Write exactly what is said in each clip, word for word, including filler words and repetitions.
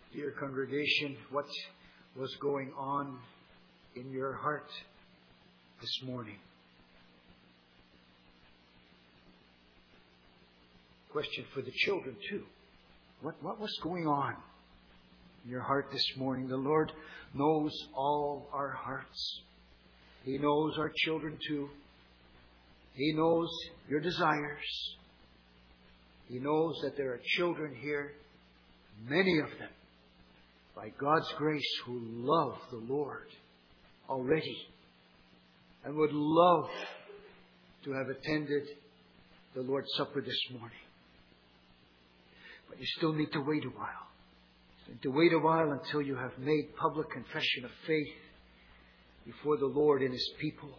Dear congregation, what was going on in your heart this morning? Question for the children too. What, what was going on in your heart this morning? The Lord knows all our hearts. He knows our children too. He knows your desires. He knows that there are children here, many of them, by God's grace, who love the Lord already and would love to have attended the Lord's Supper this morning. But you still need to wait a while. You need to wait a while until you have made public confession of faith before the Lord and His people.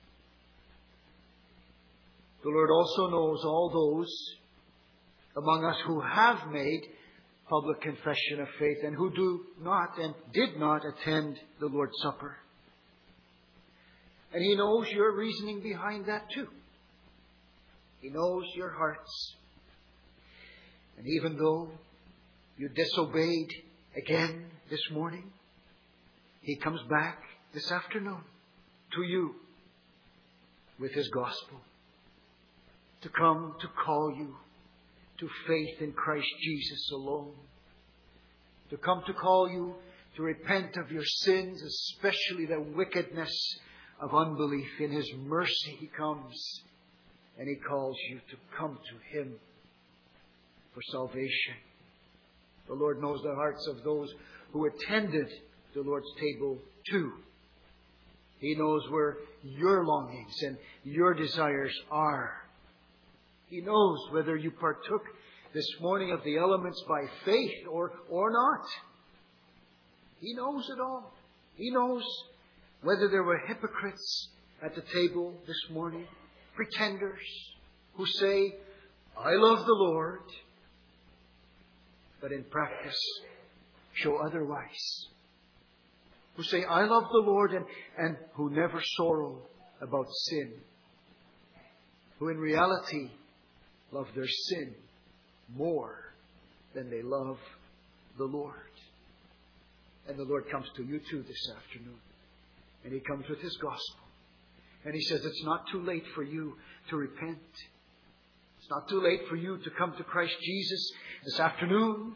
The Lord also knows all those among us who have made public confession of faith and who do not and did not attend the Lord's Supper. And He knows your reasoning behind that too. He knows your hearts. And even though you disobeyed again this morning, He comes back this afternoon to you with His gospel, to come to call you to faith in Christ Jesus alone, to come to call you to repent of your sins, especially the wickedness of unbelief. In His mercy He comes and He calls you to come to Him for salvation. The Lord knows the hearts of those who attended the Lord's table too. He knows where your longings and your desires are. He knows whether you partook this morning of the elements by faith or, or not. He knows it all. He knows whether there were hypocrites at the table this morning, pretenders who say, I love the Lord, but in practice show otherwise. Who say, I love the Lord, and, and who never sorrow about sin. Who in reality love their sin more than they love the Lord. And the Lord comes to you too this afternoon. And He comes with His gospel. And He says it's not too late for you to repent. It's not too late for you to come to Christ Jesus this afternoon.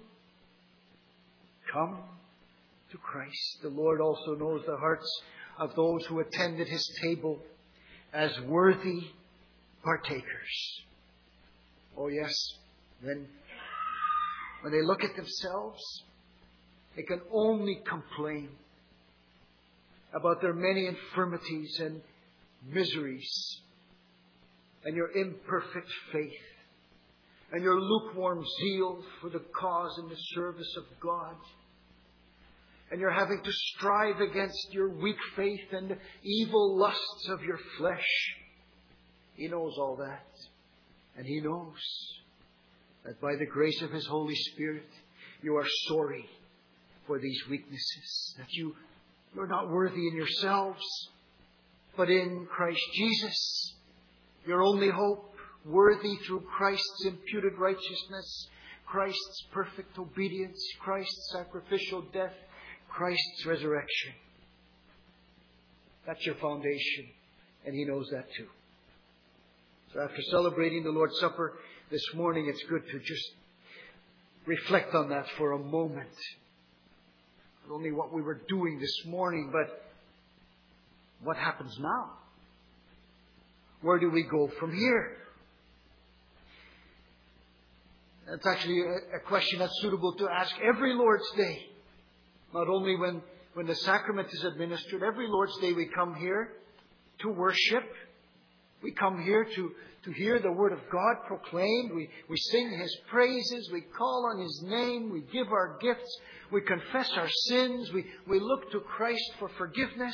Come to Christ. The Lord also knows the hearts of those who attended His table as worthy partakers. Oh yes, when, when they look at themselves, they can only complain about their many infirmities and miseries, and your imperfect faith, and your lukewarm zeal for the cause and the service of God. And you're having to strive against your weak faith and the evil lusts of your flesh. He knows all that. And He knows that by the grace of His Holy Spirit, you are sorry for these weaknesses. That you, you're not worthy in yourselves, but in Christ Jesus. Your only hope, worthy through Christ's imputed righteousness, Christ's perfect obedience, Christ's sacrificial death, Christ's resurrection. That's your foundation, and He knows that too. So after celebrating the Lord's Supper this morning, it's good to just reflect on that for a moment. Not only what we were doing this morning, but what happens now? Where do we go from here? That's actually a, a question that's suitable to ask every Lord's Day. Not only when, when the sacrament is administered, every Lord's Day we come here to worship. We come here to, to hear the Word of God proclaimed. We, we sing His praises. We call on His name. We give our gifts. We confess our sins. We, we look to Christ for forgiveness.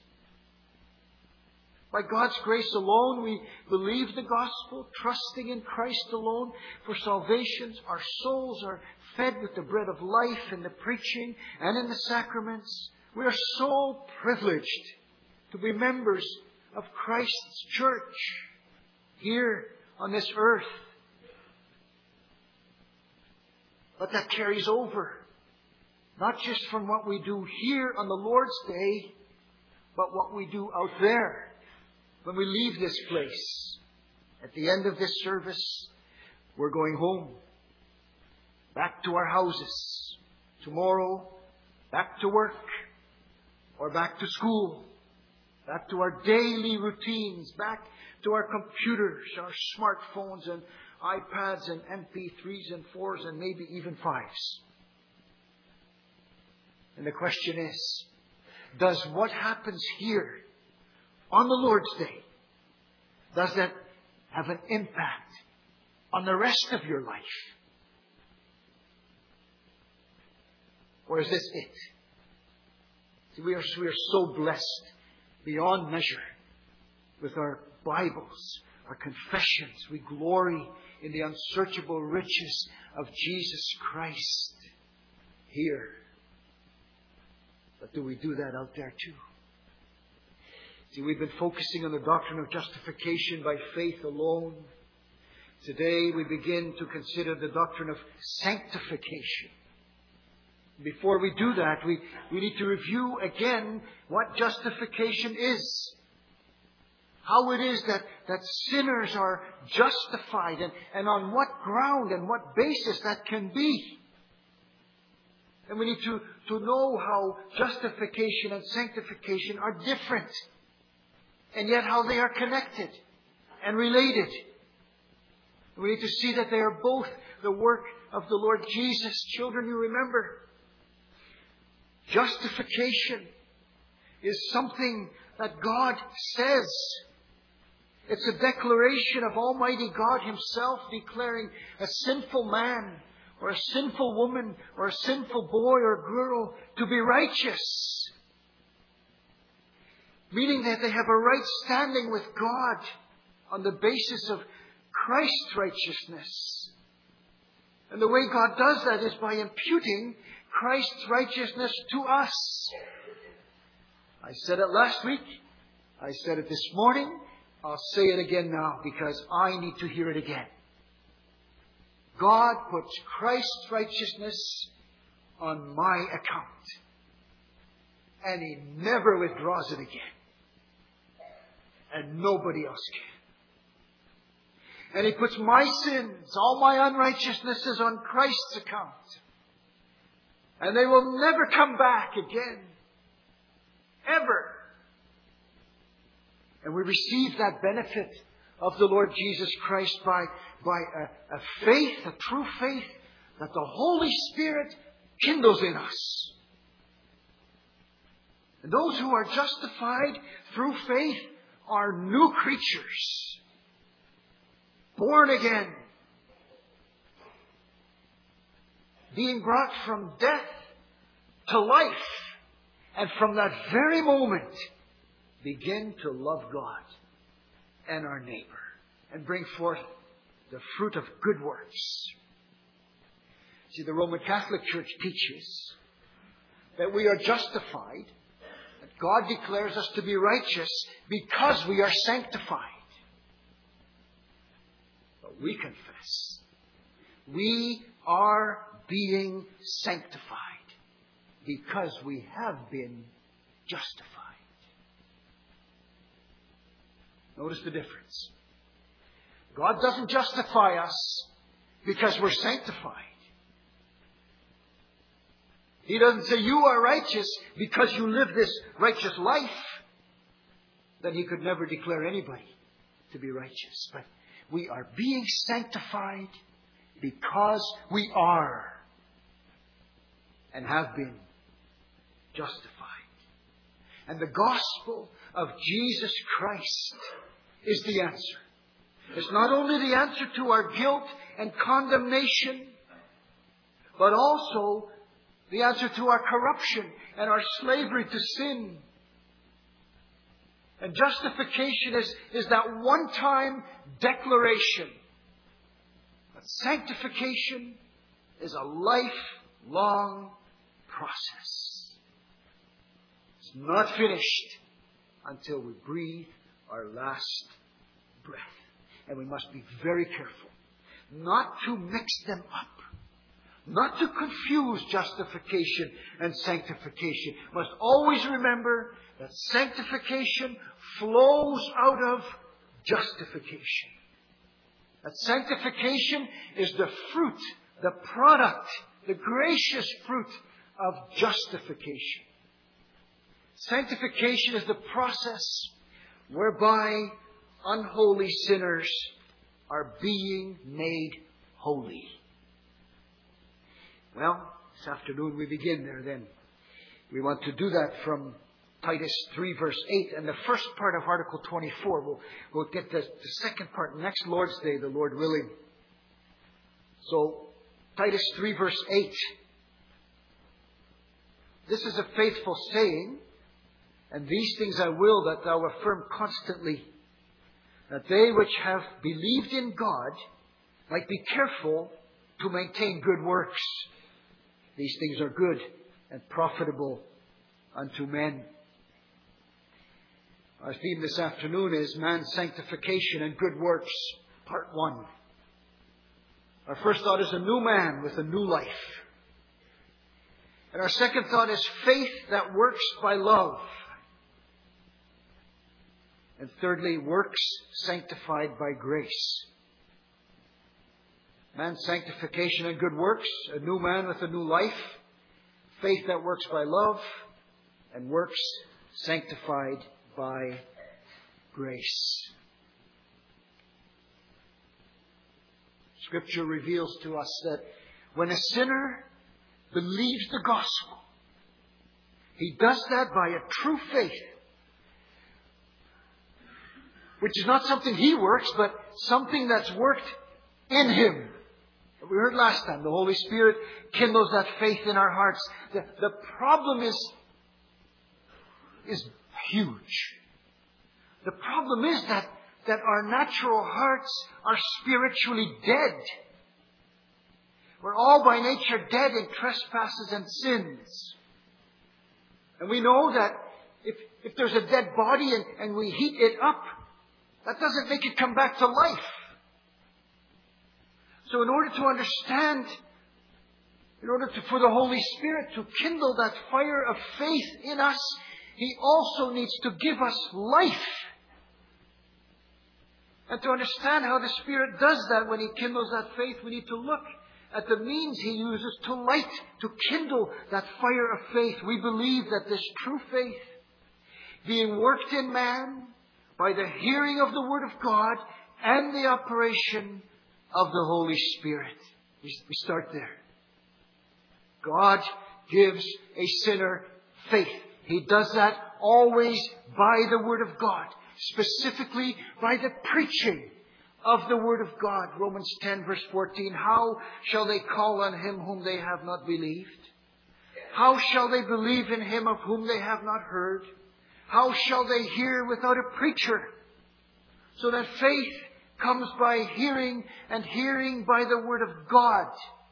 By God's grace alone, we believe the gospel, trusting in Christ alone for salvation. Our souls are fed with the bread of life in the preaching and in the sacraments. We are so privileged to be members of Christ's church here on this earth. But that carries over Not just from what we do here on the Lord's Day, but what we do out there when we leave this place. At the end of this service, we're going home. Back to our houses. Tomorrow, back to work. Or back to school. Back to our daily routines. Back to our computers, our smartphones and iPads and M P threes and fours and maybe even fives. And the question is, does what happens here on the Lord's Day, does that have an impact on the rest of your life? Or is this it? See, we are, we are so blessed beyond measure with our Bibles, our confessions. We glory in the unsearchable riches of Jesus Christ here. But do we do that out there too? See, we've been focusing on the doctrine of justification by faith alone. Today we begin to consider the doctrine of sanctification. Before we do that, we, we need to review again what justification is. How it is that, that sinners are justified and, and on what ground and what basis that can be. And we need to, to know how justification and sanctification are different. And yet how they are connected and related. We need to see that they are both the work of the Lord Jesus. Children, you remember, justification is something that God says. It's a declaration of Almighty God Himself declaring a sinful man or a sinful woman or a sinful boy or girl to be righteous. Meaning that they have a right standing with God on the basis of Christ's righteousness. And the way God does that is by imputing Christ's righteousness to us. I said it last week. I said it this morning. I'll say it again now because I need to hear it again. God puts Christ's righteousness on my account. And He never withdraws it again. And nobody else can. And He puts my sins, all my unrighteousnesses on Christ's account. And they will never come back again. Ever. And we receive that benefit of the Lord Jesus Christ by, by a, a faith, a true faith, that the Holy Spirit kindles in us. And those who are justified through faith are new creatures. Born again. Being brought from death to life. And from that very moment, begin to love God and our neighbor. And bring forth the fruit of good works. See, the Roman Catholic Church teaches that we are justified, that God declares us to be righteous because we are sanctified. But we confess, we are being sanctified because we have been justified. Notice the difference. God doesn't justify us because we're sanctified. He doesn't say you are righteous because you live this righteous life. Then He could never declare anybody to be righteous. But we are being sanctified because we are and have been justified. And the gospel of Jesus Christ is the answer. It's not only the answer to our guilt and condemnation, but also the answer to our corruption and our slavery to sin. And justification is, is that one-time declaration. But sanctification is a lifelong process. It's not finished until we breathe our last breath. And we must be very careful not to mix them up. not to confuse justification and sanctification. Must always remember that sanctification flows out of justification. That sanctification is the fruit, the product, the gracious fruit of justification. Sanctification is the process whereby unholy sinners are being made holy. Well, this afternoon we begin there then. We want to do that from Titus three verse eight, and the first part of Article twenty-four. We'll, we'll get the, the second part next Lord's Day, the Lord willing. So, Titus three verse eight. This is a faithful saying, and these things I will that thou affirm constantly, that they which have believed in God might be careful to maintain good works. These things are good and profitable unto men. Our theme this afternoon is man's sanctification and good works, part one. Our first thought is a new man with a new life. And our second thought is faith that works by love. And thirdly, works sanctified by grace. Man's sanctification and good works, a new man with a new life, faith that works by love, and works sanctified by grace. Scripture reveals to us that when a sinner believes the gospel, he does that by a true faith, which is not something he works, but something that's worked in him. We heard last time, the Holy Spirit kindles that faith in our hearts. The, the problem is, is huge. The problem is that, that our natural hearts are spiritually dead. We're all by nature dead in trespasses and sins. And we know that if, if there's a dead body and, and we heat it up, that doesn't make it come back to life. So in order to understand, in order to, for the Holy Spirit to kindle that fire of faith in us, He also needs to give us life. And to understand how the Spirit does that when He kindles that faith, we need to look at the means He uses to light, to kindle that fire of faith. We believe that this true faith, being worked in man by the hearing of the Word of God and the operation of the Holy Spirit. We start there. God gives a sinner faith. He does that always by the Word of God. Specifically by the preaching of the Word of God. Romans ten verse fourteen. How shall they call on Him whom they have not believed? How shall they believe in Him of whom they have not heard? How shall they hear without a preacher? So that faith comes by hearing, and hearing by the Word of God.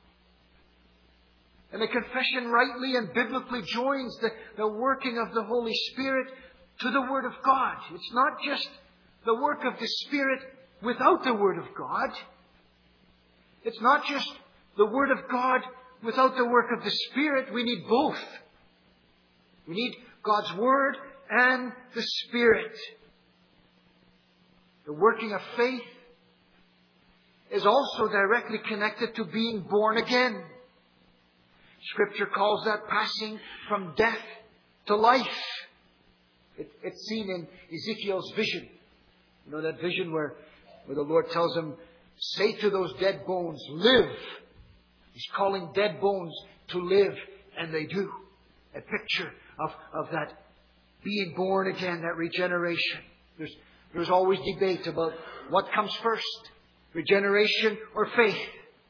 And the confession rightly and biblically joins the, the working of the Holy Spirit to the Word of God. It's not just the work of the Spirit without the Word of God. It's not just the Word of God without the work of the Spirit. We need both. We need God's Word and the Spirit. The working of faith is also directly connected to being born again. Scripture calls that passing from death to life. It, it's seen in Ezekiel's vision. You know that vision where, where the Lord tells him, say to those dead bones, live. He's calling dead bones to live, and they do. A picture of, of that being born again, that regeneration. There's, there's always debate about what comes first, regeneration or faith.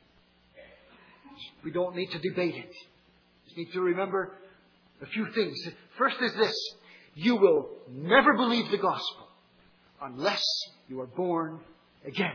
We don't need to debate it. We just need to remember a few things. First is this. You will never believe the gospel unless you are born again.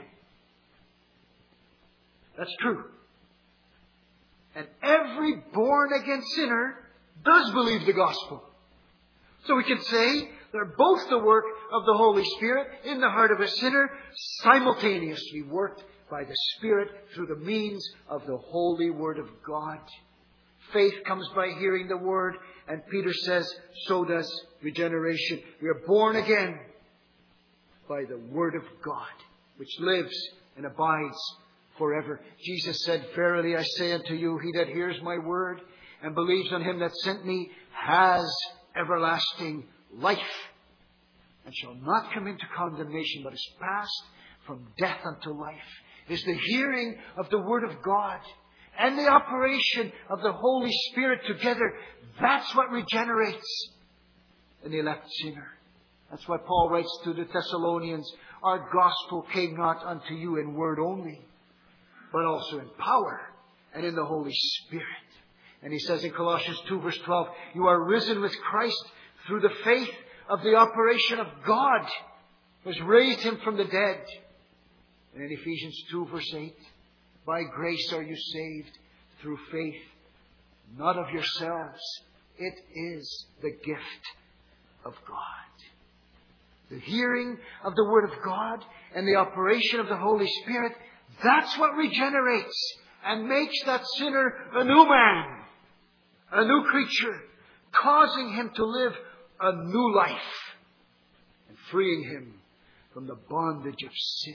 That's true. And every born-again sinner does believe the gospel. So we can say they're both the work of the Holy Spirit in the heart of a sinner, simultaneously worked by the Spirit through the means of the holy Word of God. Faith comes by hearing the Word, and Peter says, so does regeneration. We are born again by the Word of God, which lives and abides forever. Jesus said, verily I say unto you, he that hears my word and believes on him that sent me has everlasting life, and shall not come into condemnation, but is passed from death unto life. Is the hearing of the Word of God and the operation of the Holy Spirit together. That's what regenerates an elect sinner. That's why Paul writes to the Thessalonians, our gospel came not unto you in word only, but also in power and in the Holy Spirit. And he says in Colossians two verse twelve, you are risen with Christ through the faith of the operation of God, who has raised him from the dead. And in Ephesians two verse eight, by grace are you saved through faith, not of yourselves. It is the gift of God. The hearing of the Word of God and the operation of the Holy Spirit, that's what regenerates and makes that sinner a new man, a new creature, causing him to live a new life and freeing him from the bondage of sin.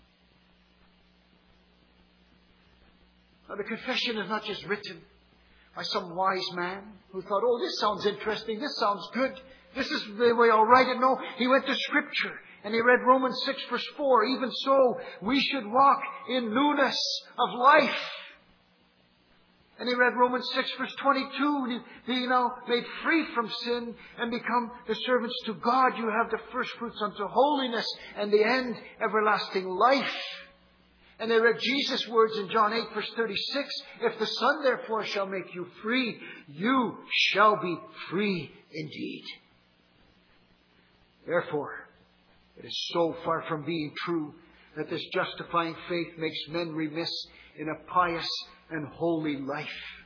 Now, the confession is not just written by some wise man who thought, oh, this sounds interesting, this sounds good, this is the way I'll write it. No, he went to Scripture and he read Romans six verse four. Even so, we should walk in newness of life. And he read Romans six verse twenty-two. Be now made free from sin and become the servants to God. You have the first fruits unto holiness, and the end everlasting life. And they read Jesus' words in John eight verse thirty-six. If the Son therefore shall make you free, you shall be free indeed. Therefore, it is so far from being true that this justifying faith makes men remiss in a pious and holy life.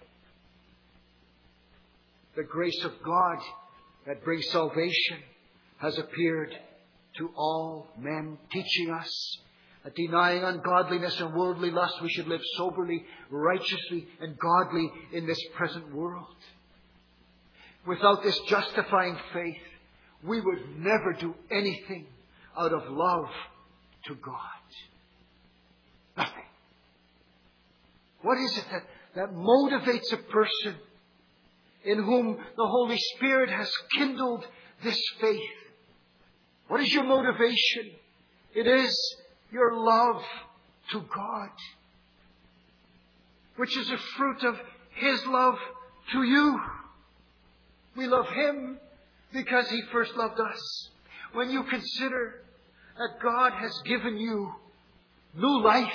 The grace of God that brings salvation has appeared to all men, teaching us that denying ungodliness and worldly lust, we should live soberly, righteously, and godly in this present world. Without this justifying faith, we would never do anything out of love to God. Nothing. What is it that, that motivates a person in whom the Holy Spirit has kindled this faith? What is your motivation? It is your love to God, which is a fruit of His love to you. We love Him because He first loved us. When you consider that God has given you new life,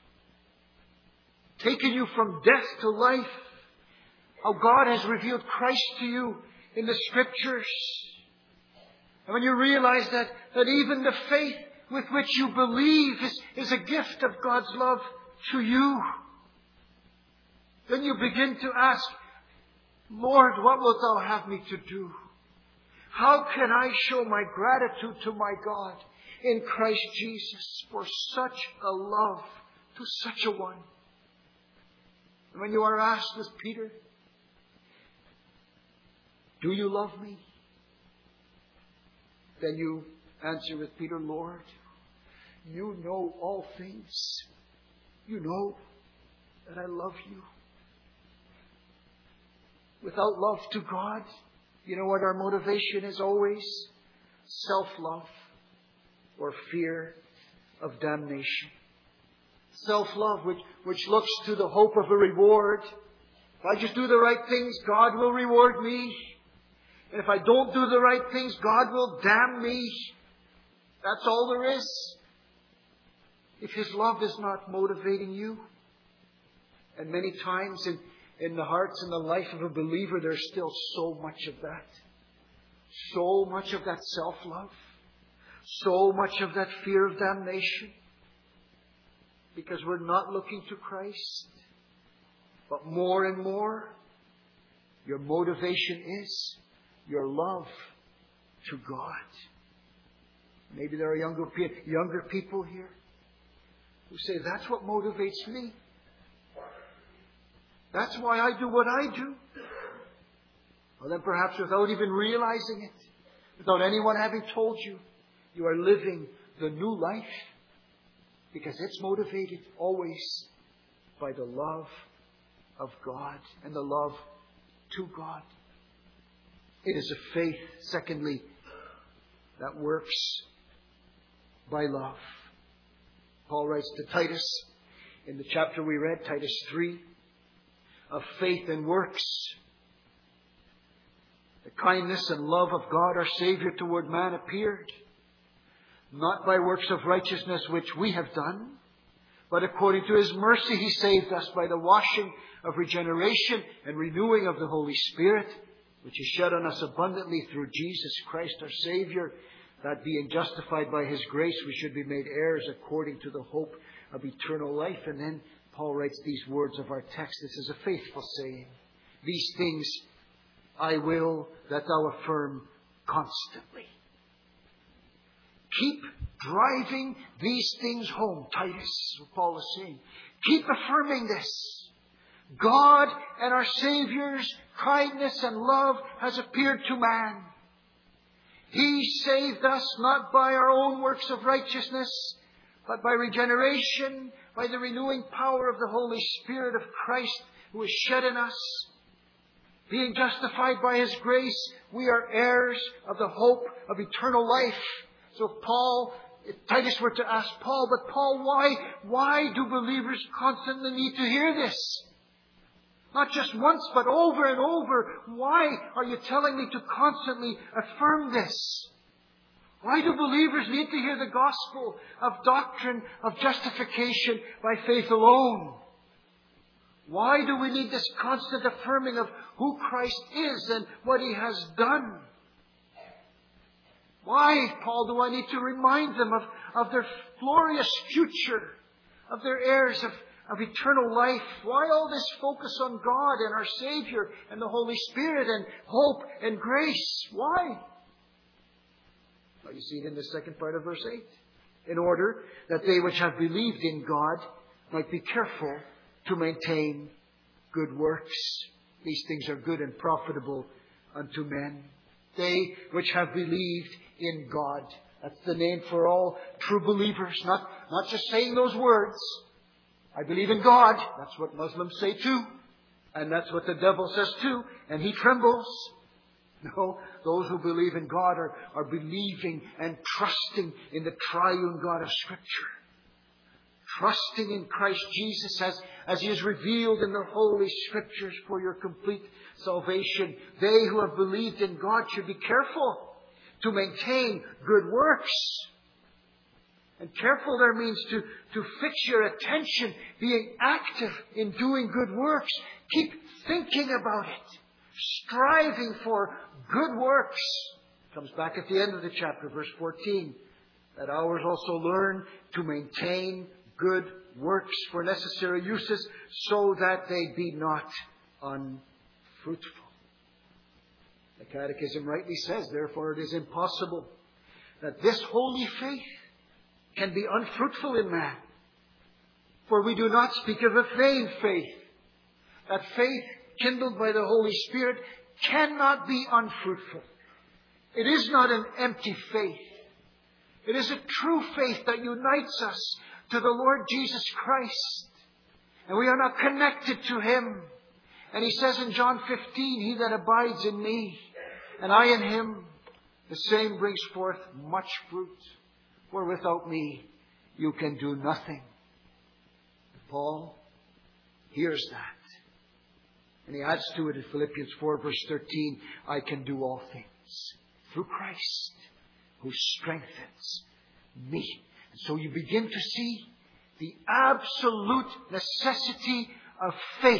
taken you from death to life, how God has revealed Christ to you in the Scriptures, and when you realize that, that even the faith with which you believe is, is a gift of God's love to you, then you begin to ask, Lord, what wilt Thou have me to do? How can I show my gratitude to my God in Christ Jesus for such a love to such a one? And when you are asked with Peter, do you love me? Then you answer with Peter, Lord, you know all things. You know that I love you. Without love to God, you know what our motivation is always? Self-love or fear of damnation. Self-love, which, which looks to the hope of a reward. If I just do the right things, God will reward me. And if I don't do the right things, God will damn me. That's all there is. If His love is not motivating you, and many times in, in the hearts and the life of a believer, there's still so much of that. So much of that self-love. So much of that fear of damnation. Because we're not looking to Christ. But more and more, your motivation is your love to God. Maybe there are younger, younger people here who say, that's what motivates me. That's why I do what I do. Well, then perhaps without even realizing it, without anyone having told you, you are living the new life because it's motivated always by the love of God and the love to God. It is a faith, secondly, that works by love. Paul writes to Titus in the chapter we read, Titus three, of faith and works. The kindness and love of God, our Savior, toward man appeared, not by works of righteousness which we have done, but according to His mercy He saved us by the washing of regeneration and renewing of the Holy Spirit, which is shed on us abundantly through Jesus Christ our Savior, that being justified by His grace we should be made heirs according to the hope of eternal life. And then Paul writes these words of our text. This is a faithful saying. These things I will that thou affirm constantly. Keep driving these things home, Titus, what Paul is saying. Keep affirming this. God and our Savior's kindness and love has appeared to man. He saved us not by our own works of righteousness, but by regeneration, by the renewing power of the Holy Spirit of Christ who is shed in us. Being justified by His grace, we are heirs of the hope of eternal life. So if Paul, if Titus were to ask Paul, but Paul, why, why do believers constantly need to hear this? Not just once, but over and over. Why are you telling me to constantly affirm this? Why do believers need to hear the gospel of doctrine of justification by faith alone? Why do we need this constant affirming of who Christ is and what He has done? Why, Paul, do I need to remind them of, of their glorious future, of their heirs of, of eternal life? Why all this focus on God and our Savior and the Holy Spirit and hope and grace? Why? Well, you see it in the second part of verse eight. In order that they which have believed in God might be careful to maintain good works. These things are good and profitable unto men. They which have believed in God. That's the name for all true believers. Not, not just saying those words. I believe in God. That's what Muslims say too. And that's what the devil says too. And he trembles. No, those who believe in God are, are believing and trusting in the triune God of Scripture. Trusting in Christ Jesus as, as He is revealed in the Holy Scriptures for your complete salvation. They who have believed in God should be careful to maintain good works. And careful there means to, to fix your attention, being active in doing good works. Keep thinking about it. Striving for good works. Comes back at the end of the chapter, verse fourteen. That ours also learn to maintain good works for necessary uses, so that they be not unfruitful. The Catechism rightly says, therefore it is impossible that this holy faith can be unfruitful in man. For we do not speak of a vain faith. That faith kindled by the Holy Spirit cannot be unfruitful. It is not an empty faith. It is a true faith that unites us to the Lord Jesus Christ. And we are not connected to Him. And He says in John fifteen, He that abides in me, and I in Him, the same brings forth much fruit. For without me, you can do nothing. Paul hears that. And he adds to it in Philippians four, verse thirteen, I can do all things through Christ who strengthens me. And so you begin to see the absolute necessity of faith,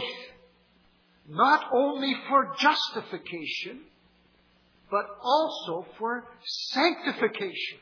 not only for justification, but also for sanctification.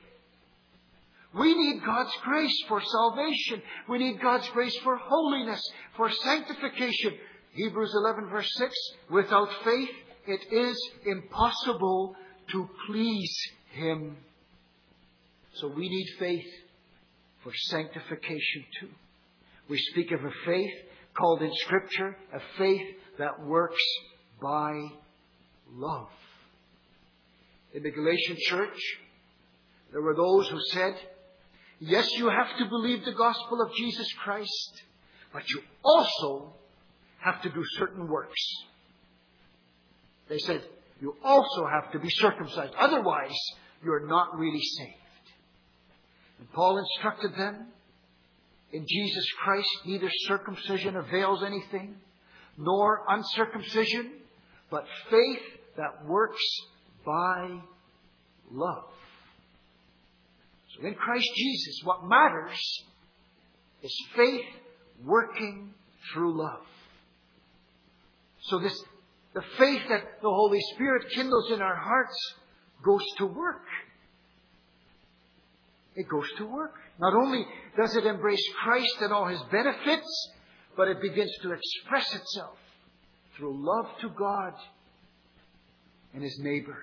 We need God's grace for salvation. We need God's grace for holiness, for sanctification. Hebrews eleven verse six, without faith it is impossible to please Him. So we need faith for sanctification too. We speak of a faith called in Scripture a faith that works by love. In the Galatian church, there were those who said, yes, you have to believe the gospel of Jesus Christ, but you also have to do certain works. They said, you also have to be circumcised. Otherwise, you're not really saved. And Paul instructed them, in Jesus Christ, neither circumcision avails anything, nor uncircumcision, but faith that works by love. So in Christ Jesus, what matters is faith working through love. So this, the faith that the Holy Spirit kindles in our hearts goes to work. It goes to work. Not only does it embrace Christ and all His benefits, but it begins to express itself through love to God and His neighbor.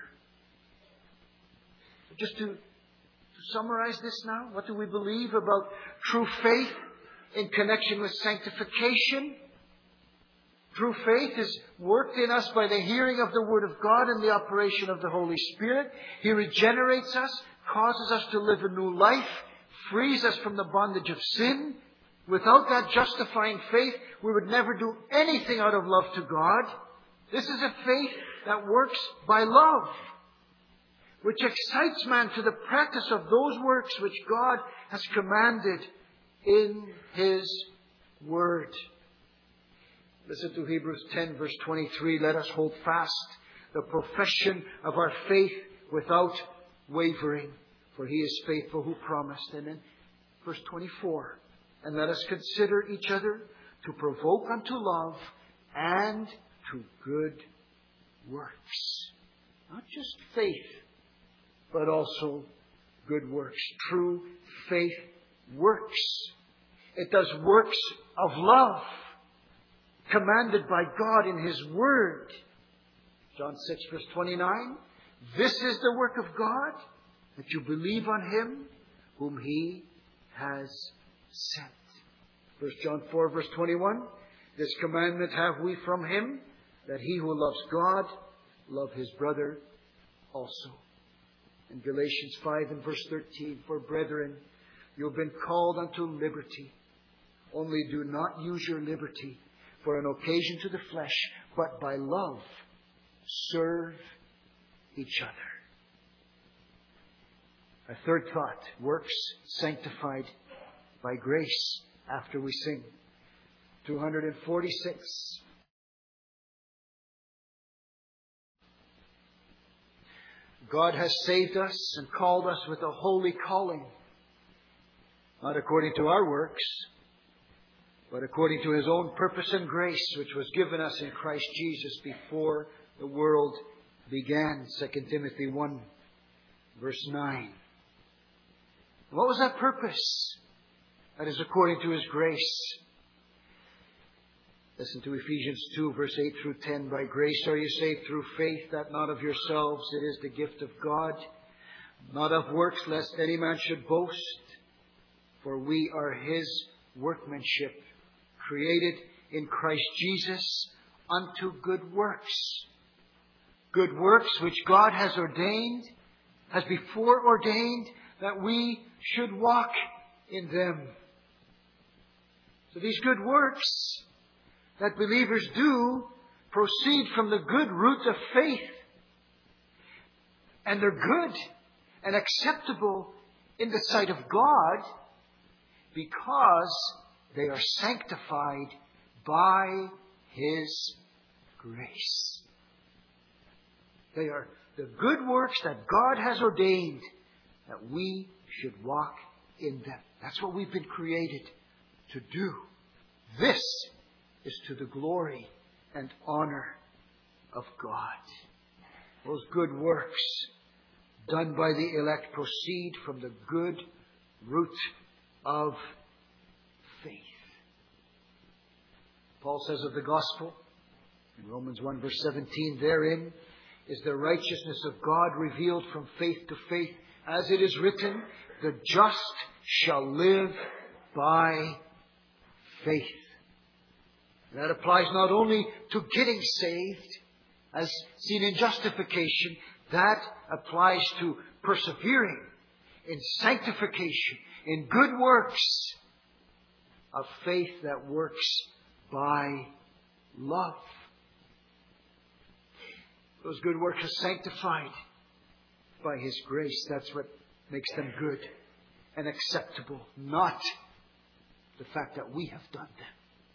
Just to, to summarize this now, what do we believe about true faith in connection with sanctification? True faith is worked in us by the hearing of the Word of God and the operation of the Holy Spirit. He regenerates us, causes us to live a new life, frees us from the bondage of sin. Without that justifying faith, we would never do anything out of love to God. This is a faith that works by love, which excites man to the practice of those works which God has commanded in His Word. Listen to Hebrews ten, verse twenty-three. Let us hold fast the profession of our faith without wavering, for He is faithful who promised. And then verse twenty-four. And let us consider each other to provoke unto love and to good works. Not just faith, but also good works. True faith works. It does works of love, commanded by God in His Word. John six, verse twenty-nine. This is the work of God, that you believe on Him whom He has sent. First John four, verse twenty-one. This commandment have we from Him, that he who loves God love his brother also. In Galatians five and verse thirteen, for brethren, you have been called unto liberty. Only do not use your liberty for an occasion to the flesh, but by love serve each other. A third thought, works sanctified by grace after we sing. two forty-six. God has saved us and called us with a holy calling, not according to our works, but according to His own purpose and grace, which was given us in Christ Jesus before the world began. Second Timothy one, verse nine. What was that purpose? That is according to His grace. Listen to Ephesians two, verse eight through ten. By grace are you saved through faith, that not of yourselves. It is the gift of God, not of works, lest any man should boast. For we are His workmanship, created in Christ Jesus unto good works. Good works which God has ordained, has before ordained, that we should walk in them. So these good works that believers do proceed from the good root of faith. And they're good and acceptable in the sight of God because they are sanctified by His grace. They are the good works that God has ordained that we should walk in them. That's what we've been created to do. This is to the glory and honor of God. Those good works done by the elect proceed from the good root of faith. Paul says of the gospel in Romans one verse seventeen, therein is the righteousness of God revealed from faith to faith, as it is written, the just shall live by faith. That applies not only to getting saved, as seen in justification, that applies to persevering in sanctification, in good works of faith that works by love. Those good works are sanctified by His grace. That's what makes them good and acceptable, not the fact that we have done them.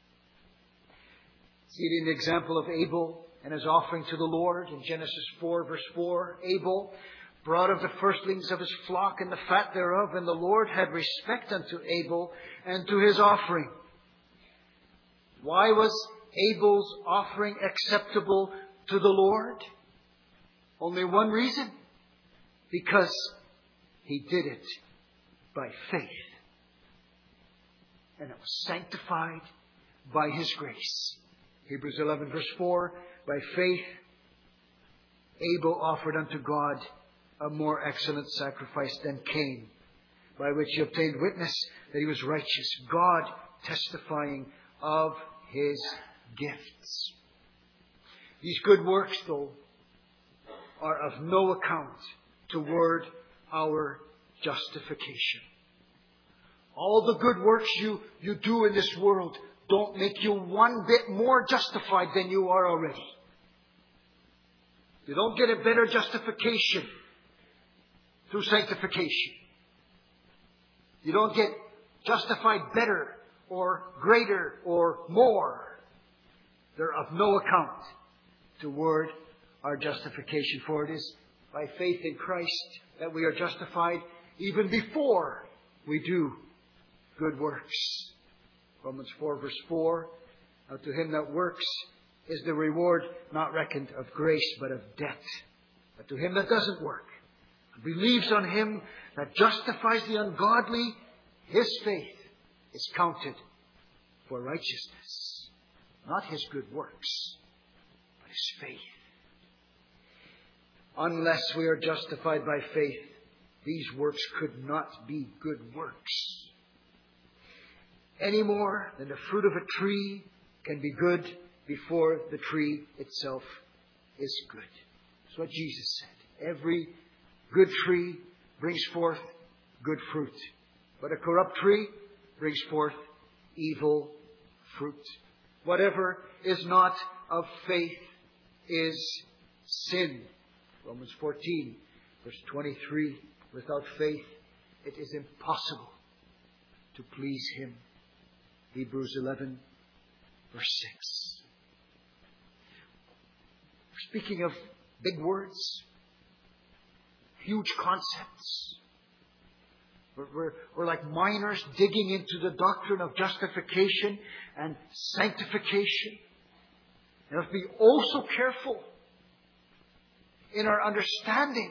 See it in the example of Abel and his offering to the Lord in Genesis four, verse four. Abel brought of the firstlings of his flock and the fat thereof, and the Lord had respect unto Abel and to his offering. Why was Abel's offering acceptable to the Lord? Only one reason. Because he did it by faith. And it was sanctified by His grace. Hebrews eleven, verse four. By faith, Abel offered unto God a more excellent sacrifice than Cain, by which he obtained witness that he was righteous, God testifying of his gifts. These good works, though, are of no account toward our justification. All the good works you, you do in this world don't make you one bit more justified than you are already. You don't get a better justification through sanctification. You don't get justified better or greater or more. They're of no account toward our justification. For it is by faith in Christ that we are justified even before we do good works. Romans four, verse four. Now to him that works is the reward not reckoned of grace, but of debt. But to him that doesn't work, believes on Him that justifies the ungodly, his faith is counted for righteousness. Not his good works, but his faith. Unless we are justified by faith, these works could not be good works. Any more than the fruit of a tree can be good before the tree itself is good. That's what Jesus said. Every good tree brings forth good fruit, but a corrupt tree brings forth evil fruit. Whatever is not of faith is sin. Romans fourteen, verse twenty-three. Without faith, it is impossible to please Him. Hebrews eleven, verse six. We're speaking of big words, huge concepts. We're, we're, we're like miners digging into the doctrine of justification and sanctification. We have to be oh so careful in our understanding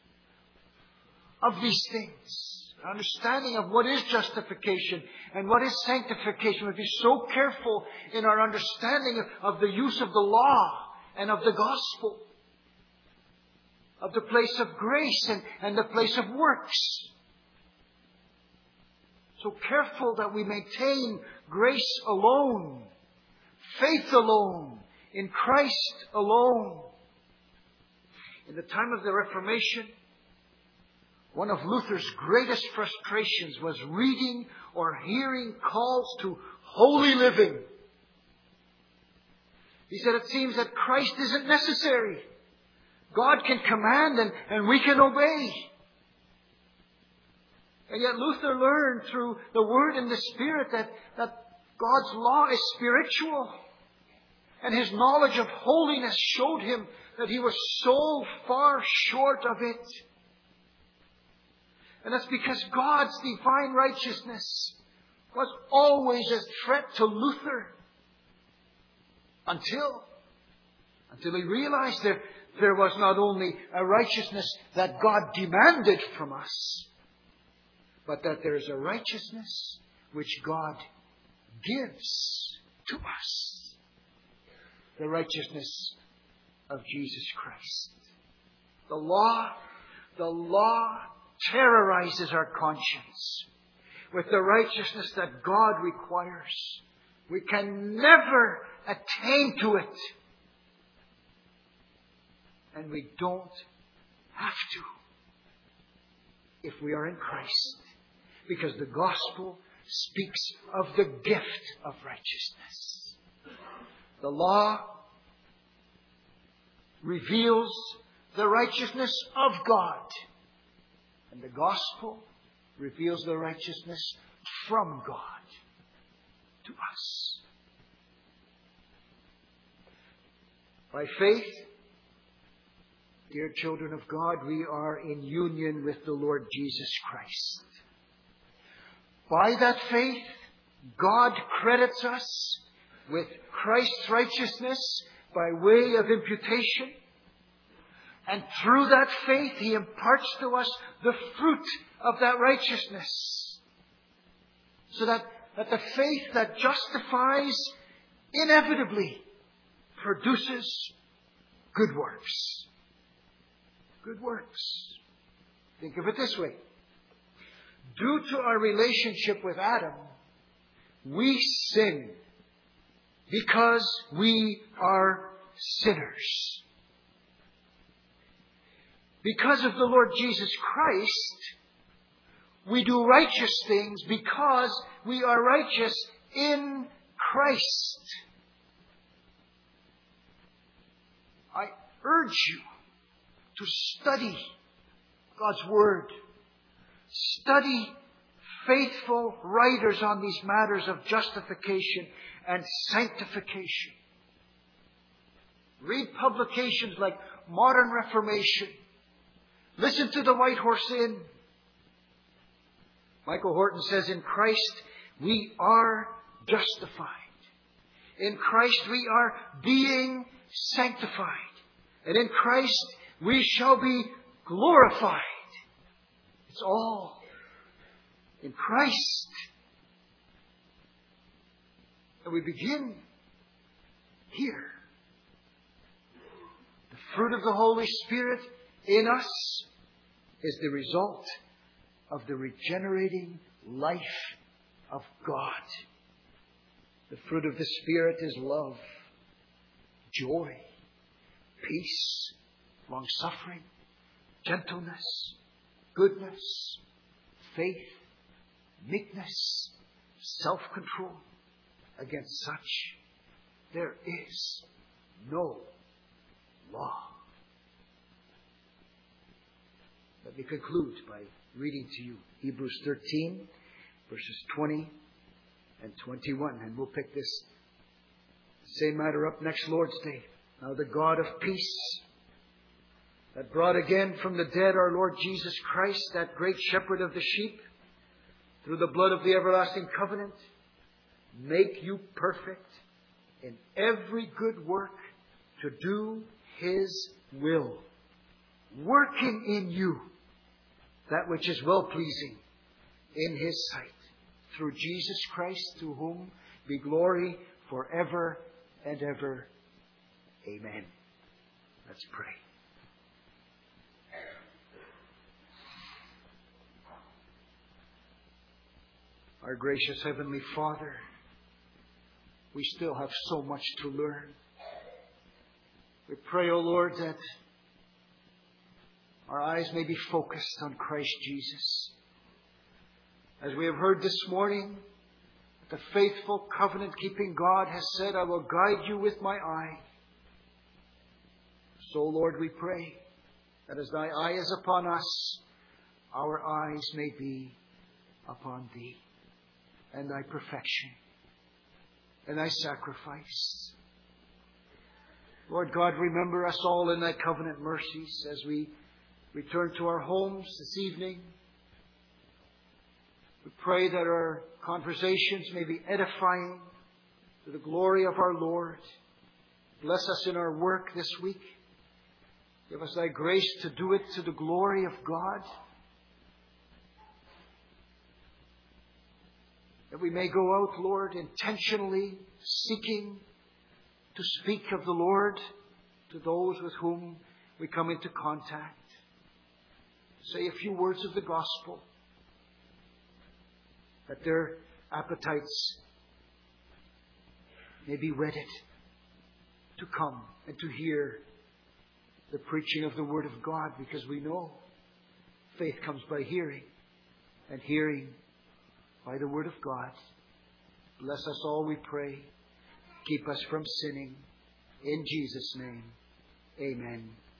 of these things. Our understanding of what is justification and what is sanctification. We have to be so careful in our understanding of, of the use of the law and of the gospel, of the place of grace and, and the place of works. So careful that we maintain grace alone, faith alone, in Christ alone. In the time of the Reformation, one of Luther's greatest frustrations was reading or hearing calls to holy living. He said, it seems that Christ isn't necessary. God can command and, and we can obey. And yet Luther learned through the Word and the Spirit that, that God's law is spiritual. And his knowledge of holiness showed him that he was so far short of it. And that's because God's divine righteousness was always a threat to Luther. Until, until he realized that there was not only a righteousness that God demanded from us, but that there is a righteousness which God gives to us. The righteousness of Jesus Christ. The law, the law terrorizes our conscience with the righteousness that God requires. We can never attain to it. And we don't have to if we are in Christ. Because the gospel speaks of the gift of righteousness. The law reveals the righteousness of God. And the gospel reveals the righteousness from God to us. By faith, dear children of God, we are in union with the Lord Jesus Christ. By that faith, God credits us with Christ's righteousness by way of imputation. And through that faith, He imparts to us the fruit of that righteousness. So that, that the faith that justifies inevitably produces good works. Good works. Think of it this way. Due to our relationship with Adam, we sin because we are sinners. Because of the Lord Jesus Christ, we do righteous things because we are righteous in Christ. I urge you to study God's Word. Study faithful writers on these matters of justification and sanctification. Read publications like Modern Reformation. Listen to the White Horse Inn. Michael Horton says, in Christ we are justified. In Christ we are being sanctified. And in Christ we shall be glorified. It's all in Christ. And we begin here. The fruit of the Holy Spirit in us is the result of the regenerating life of God. The fruit of the Spirit is love, joy, peace, long-suffering, gentleness, goodness, faith, meekness, self-control. Against such there is no law. Let me conclude by reading to you Hebrews thirteen, verses twenty and twenty-one. And we'll pick this same matter up next Lord's Day. Now the God of peace, that brought again from the dead our Lord Jesus Christ, that great shepherd of the sheep, through the blood of the everlasting covenant, make you perfect in every good work to do His will, working in you that which is well-pleasing in His sight, through Jesus Christ, to whom be glory forever and ever. Amen. Let's pray. Our gracious Heavenly Father, we still have so much to learn. We pray, O Lord, that our eyes may be focused on Christ Jesus. As we have heard this morning, the faithful covenant-keeping God has said, I will guide you with my eye. So, Lord, we pray that as Thy eye is upon us, our eyes may be upon Thee and Thy perfection and Thy sacrifice. Lord God, remember us all in Thy covenant mercies as we return to our homes this evening. We pray that our conversations may be edifying to the glory of our Lord. Bless us in our work this week. Give us Thy grace to do it to the glory of God. That we may go out, Lord, intentionally seeking to speak of the Lord to those with whom we come into contact. say a few words of the gospel, that their appetites may be whetted to come and to hear the preaching of the Word of God, because we know faith comes by hearing, and hearing by the Word of God. Bless us all, we pray. Keep us from sinning. In Jesus' name, amen.